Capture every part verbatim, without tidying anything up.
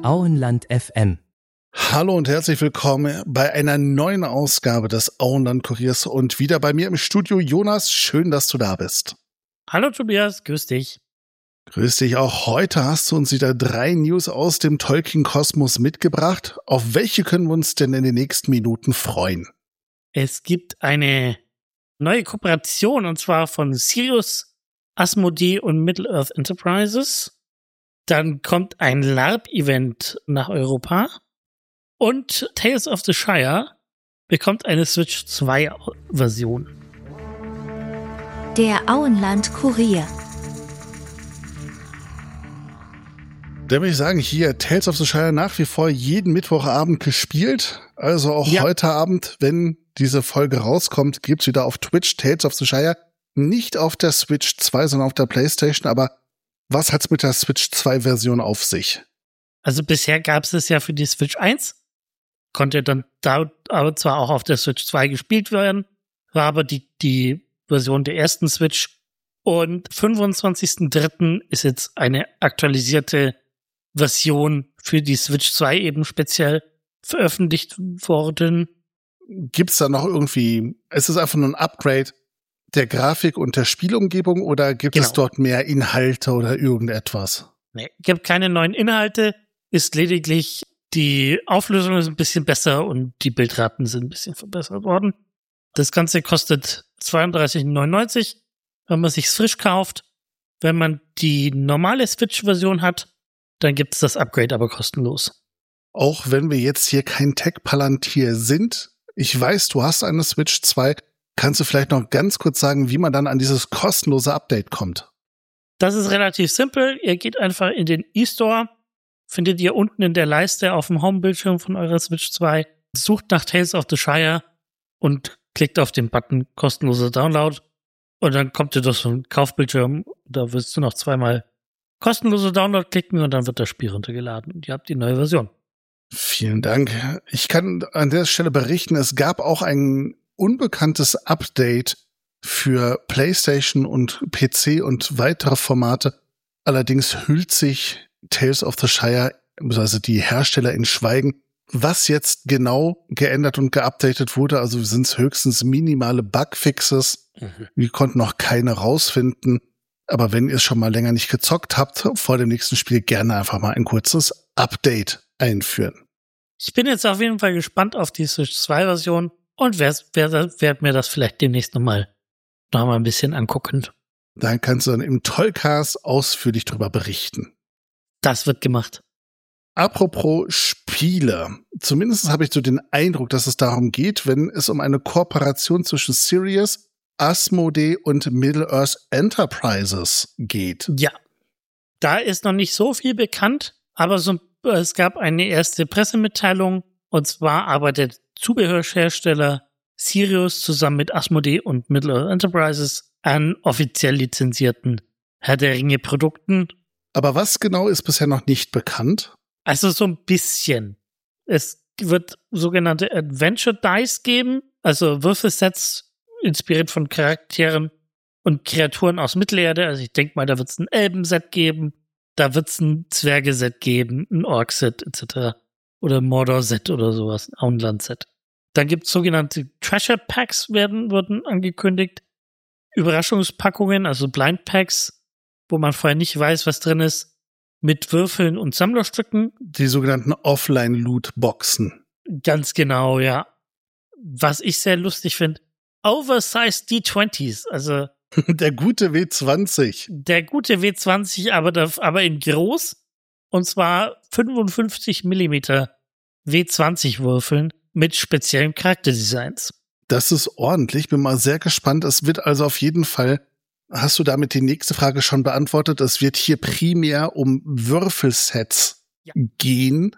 Auenland F M. Hallo und herzlich willkommen bei einer neuen Ausgabe des Auenland-Kuriers und wieder bei mir im Studio Jonas. Schön, dass du da bist. Hallo Tobias, grüß dich. Grüß dich. Auch heute hast du uns wieder drei News aus dem Tolkien-Kosmos mitgebracht. Auf welche können wir uns denn in den nächsten Minuten freuen? Es gibt eine neue Kooperation und zwar von Sirius, Asmodee und Middle-earth Enterprises. Dann kommt ein LARP-Event nach Europa. Und Tales of the Shire bekommt eine Switch zwei Version. Der Auenland-Kurier. Da würde ich sagen, hier Tales of the Shire nach wie vor jeden Mittwochabend gespielt. Also auch ja. Heute Abend, wenn diese Folge rauskommt, gibt's wieder auf Twitch Tales of the Shire. Nicht auf der Switch zwei, sondern auf der PlayStation. Aber was hat's mit der Switch zwei Version auf sich? Also bisher gab's es ja für die Switch eins. Konnte dann da aber zwar auch auf der Switch zwei gespielt werden, war aber die, die Version der ersten Switch. Und fünfundzwanzigsten dritten ist jetzt eine aktualisierte Version für die Switch zwei eben speziell veröffentlicht worden. Gibt's da noch irgendwie, ist es einfach nur ein Upgrade der Grafik und der Spielumgebung oder gibt genau. es dort mehr Inhalte oder irgendetwas? Nee, gibt keine neuen Inhalte, ist lediglich die Auflösung ist ein bisschen besser und die Bildraten sind ein bisschen verbessert worden. Das Ganze kostet zweiunddreißig neunundneunzig, wenn man sich's frisch kauft. Wenn man die normale Switch-Version hat, dann gibt es das Upgrade aber kostenlos. Auch wenn wir jetzt hier kein Tech-Palantir sind, ich weiß, du hast eine Switch zwei, kannst du vielleicht noch ganz kurz sagen, wie man dann an dieses kostenlose Update kommt? Das ist relativ simpel. Ihr geht einfach in den eStore, findet ihr unten in der Leiste auf dem Home-Bildschirm von eurer Switch zwei, sucht nach Tales of the Shire und klickt auf den Button kostenloser Download und dann kommt ihr durch so einen Kaufbildschirm, da wirst du noch zweimal kostenlose Download klicken und dann wird das Spiel runtergeladen und ihr habt die neue Version. Vielen Dank. Ich kann an der Stelle berichten, es gab auch ein unbekanntes Update für PlayStation und P C und weitere Formate. Allerdings hüllt sich Tales of the Shire, also die Hersteller, in Schweigen, was jetzt genau geändert und geupdatet wurde. Also sind es höchstens minimale Bugfixes. Mhm. Wir konnten noch keine rausfinden. Aber wenn ihr es schon mal länger nicht gezockt habt, vor dem nächsten Spiel gerne einfach mal ein kurzes Update einführen. Ich bin jetzt auf jeden Fall gespannt auf die Switch zwei Version und werde werd, werd mir das vielleicht demnächst nochmal noch mal ein bisschen angucken. Dann kannst du dann im Tollcast ausführlich drüber berichten. Das wird gemacht. Apropos Spiele. Zumindest habe ich so den Eindruck, dass es darum geht, wenn es um eine Kooperation zwischen Sirius, Asmodee und Middle-earth Enterprises geht. Ja, da ist noch nicht so viel bekannt, aber so, es gab eine erste Pressemitteilung, und zwar arbeitet Zubehörhersteller Sirius zusammen mit Asmodee und Middle-earth Enterprises an offiziell lizenzierten Herr der Ringe Produkten. Aber was genau ist bisher noch nicht bekannt? Also so ein bisschen. Es wird sogenannte Adventure Dice geben, also Würfelsets inspiriert von Charakteren und Kreaturen aus Mittelerde. Also ich denke mal, da wird es ein Elbenset geben, da wird es ein Zwergeset geben, ein Orkset et cetera. Oder ein Mordor-Set oder sowas, ein Auenland-Set. Dann gibt es sogenannte Treasure Packs, werden, wurden angekündigt. Überraschungspackungen, also Blind Packs, wo man vorher nicht weiß, was drin ist, mit Würfeln und Sammlerstücken. Die sogenannten Offline-Loot-Boxen. Ganz genau, ja. Was ich sehr lustig finde, Oversized D zwanzig, also der gute W zwanzig. Der gute W zwanzig, aber, da, aber in groß, und zwar fünfundfünfzig Millimeter W zwanzig Würfeln mit speziellen Charakterdesigns. Das ist ordentlich, bin mal sehr gespannt. Es wird also auf jeden Fall, hast du damit die nächste Frage schon beantwortet, es wird hier primär um Würfelsets ja. gehen.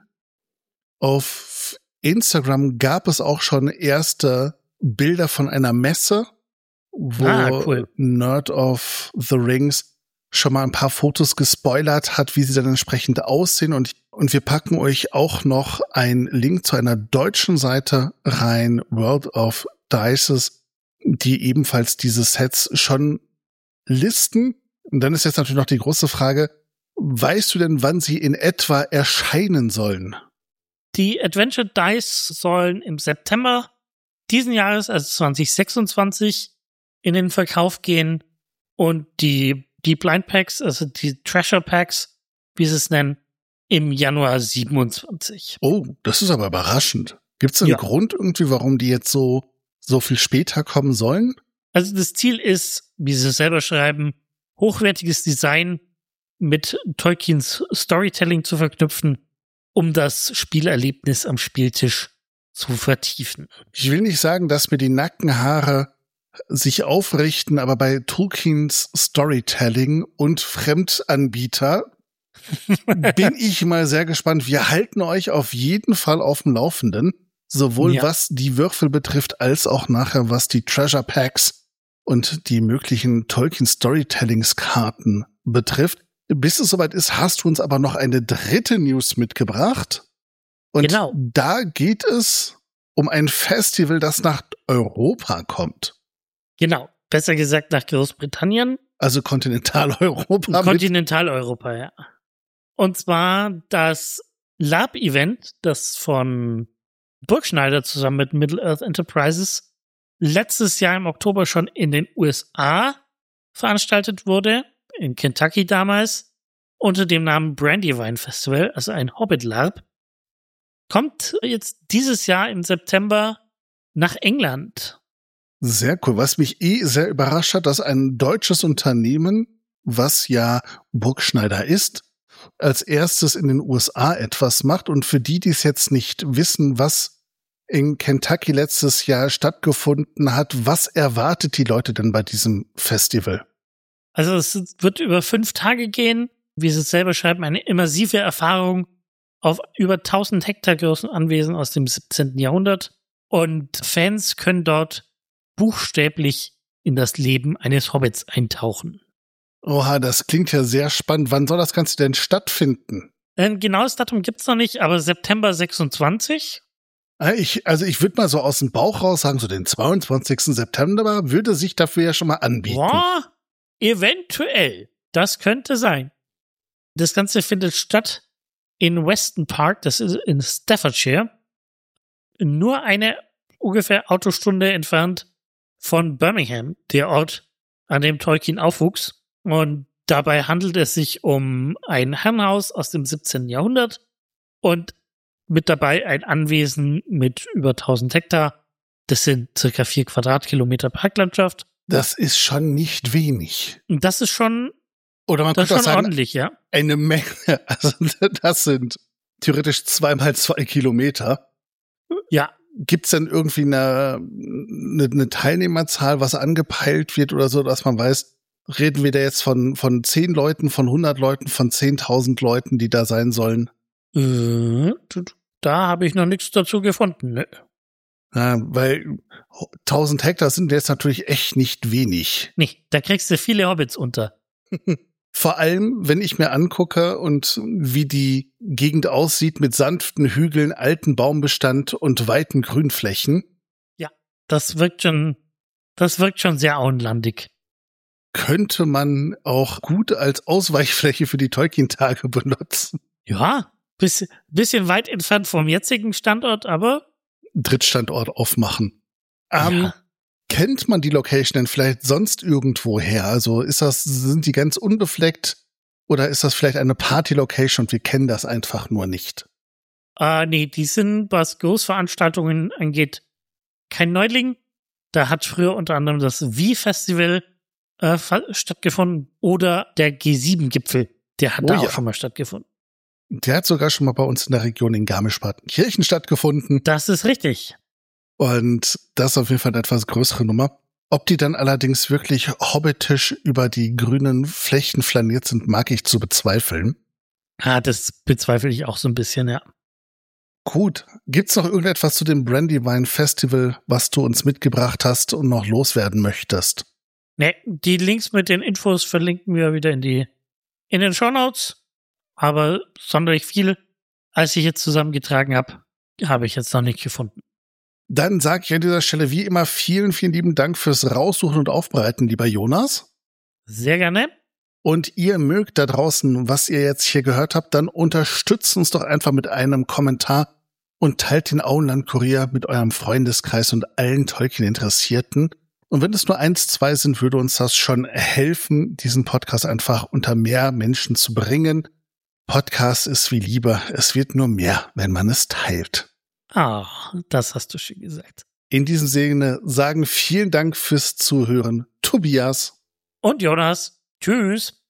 Auf Instagram gab es auch schon erste Bilder von einer Messe, wo ah, cool. Nerd of the Rings schon mal ein paar Fotos gespoilert hat, wie sie dann entsprechend aussehen. Und, und wir packen euch auch noch einen Link zu einer deutschen Seite rein, World of Dices, die ebenfalls diese Sets schon listen. Und dann ist jetzt natürlich noch die große Frage, Weißt du denn, wann sie in etwa erscheinen sollen? Die Adventure Dice sollen im September diesen Jahres, also zwanzig sechsundzwanzig, in den Verkauf gehen und die, die Blind Packs, also die Treasure Packs, wie sie es nennen, im Januar siebenundzwanzig. Oh, das ist aber überraschend. Gibt es einen Ja. Grund irgendwie, warum die jetzt so, so viel später kommen sollen? Also das Ziel ist, wie sie es selber schreiben, hochwertiges Design mit Tolkiens Storytelling zu verknüpfen, um das Spielerlebnis am Spieltisch zu vertiefen. Ich will nicht sagen, dass mir die Nackenhaare sich aufrichten, aber bei Tolkiens Storytelling und Fremdanbieter bin ich mal sehr gespannt. Wir halten euch auf jeden Fall auf dem Laufenden, sowohl Ja. was die Würfel betrifft, als auch nachher was die Treasure Packs und die möglichen Tolkien Storytellingskarten betrifft. Bis es soweit ist, hast du uns aber noch eine dritte News mitgebracht. Und Genau. da geht es um ein Festival, das nach Europa kommt. Genau, besser gesagt nach Großbritannien. Also Kontinentaleuropa. mit- Kontinentaleuropa, ja. Und zwar das Lab-Event, das von Burgschneider zusammen mit Middle-earth Enterprises letztes Jahr im Oktober schon in den U S A veranstaltet wurde, in Kentucky damals, unter dem Namen Brandywine Festival, also ein Hobbit-Lab, kommt jetzt dieses Jahr im September nach England. Sehr cool. Was mich eh sehr überrascht hat, dass ein deutsches Unternehmen, was ja Burgschneider ist, als erstes in den U S A etwas macht. Und für die, die es jetzt nicht wissen, was in Kentucky letztes Jahr stattgefunden hat, was erwartet die Leute denn bei diesem Festival? Also es wird über fünf Tage gehen, wie sie es selber schreiben, eine immersive Erfahrung auf über tausend Hektar großen Anwesen aus dem siebzehnten Jahrhundert. Und Fans können dort buchstäblich in das Leben eines Hobbits eintauchen. Oha, das klingt ja sehr spannend. Wann soll das Ganze denn stattfinden? Ein genaues Datum gibt's noch nicht, aber September sechsundzwanzig. Ah, Ich, also ich würde mal so aus dem Bauch raus sagen, so den zweiundzwanzigsten September würde sich dafür ja schon mal anbieten. Boah, eventuell. Das könnte sein. Das Ganze findet statt in Weston Park, das ist in Staffordshire. Nur eine ungefähr Autostunde entfernt von Birmingham, der Ort, an dem Tolkien aufwuchs. Und dabei handelt es sich um ein Herrenhaus aus dem siebzehnten Jahrhundert und mit dabei ein Anwesen mit über tausend Hektar. Das sind circa vier Quadratkilometer Parklandschaft. Das ist schon nicht wenig. Und das ist schon, Oder man das ist könnte auch schon sagen, ordentlich, ja. eine Menge. Also das sind theoretisch zweimal zwei Kilometer. Ja, Gibt's denn irgendwie eine, eine, eine Teilnehmerzahl, was angepeilt wird oder so, dass man weiß, reden wir da jetzt von, von zehn Leuten, von hundert Leuten, von zehntausend Leuten, die da sein sollen? Äh, da habe ich noch nichts dazu gefunden. Ne? Ja, weil tausend Hektar sind jetzt natürlich echt nicht wenig. Nee, da kriegst du viele Hobbits unter. Vor allem, wenn ich mir angucke und wie die Gegend aussieht mit sanften Hügeln, alten Baumbestand und weiten Grünflächen. Ja, das wirkt schon, das wirkt schon sehr auenlandig. Könnte man auch gut als Ausweichfläche für die Tolkien-Tage benutzen. Ja, bisschen, bisschen weit entfernt vom jetzigen Standort, aber Drittstandort aufmachen. Ähm, ja. Kennt man die Location denn vielleicht sonst irgendwo her? Also ist das, sind die ganz unbefleckt oder ist das vielleicht eine Party-Location und wir kennen das einfach nur nicht? Äh, nee, die sind, was Großveranstaltungen angeht, kein Neuling. Da hat früher unter anderem das Wii-Festival äh, stattgefunden oder der G sieben Gipfel. Der hat Oh da ja. auch schon mal stattgefunden. Der hat sogar schon mal bei uns in der Region in Garmisch-Partenkirchen stattgefunden. Das ist richtig. Und das ist auf jeden Fall eine etwas größere Nummer. Ob die dann allerdings wirklich hobbitisch über die grünen Flächen flaniert sind, mag ich zu bezweifeln. Ah, das bezweifle ich auch so ein bisschen, ja. Gut, gibt's noch irgendetwas zu dem Brandywine Festival, was du uns mitgebracht hast und noch loswerden möchtest? Ne, die Links mit den Infos verlinken wir wieder in die in den Shownotes. Aber sonderlich viel, als ich jetzt zusammengetragen habe, habe ich jetzt noch nicht gefunden. Dann sage ich an dieser Stelle wie immer vielen, vielen lieben Dank fürs Raussuchen und Aufbereiten, lieber Jonas. Sehr gerne. und ihr mögt da draußen, was ihr jetzt hier gehört habt, dann unterstützt uns doch einfach mit einem Kommentar und teilt den Auenland-Kurier mit eurem Freundeskreis und allen Tolkien-Interessierten. Und wenn es nur eins, zwei sind, würde uns das schon helfen, diesen Podcast einfach unter mehr Menschen zu bringen. Podcast ist wie Liebe. Es wird nur mehr, wenn man es teilt. Ah, das hast du schön gesagt. In diesem Sinne sagen vielen Dank fürs Zuhören. Tobias. Und Jonas. Tschüss.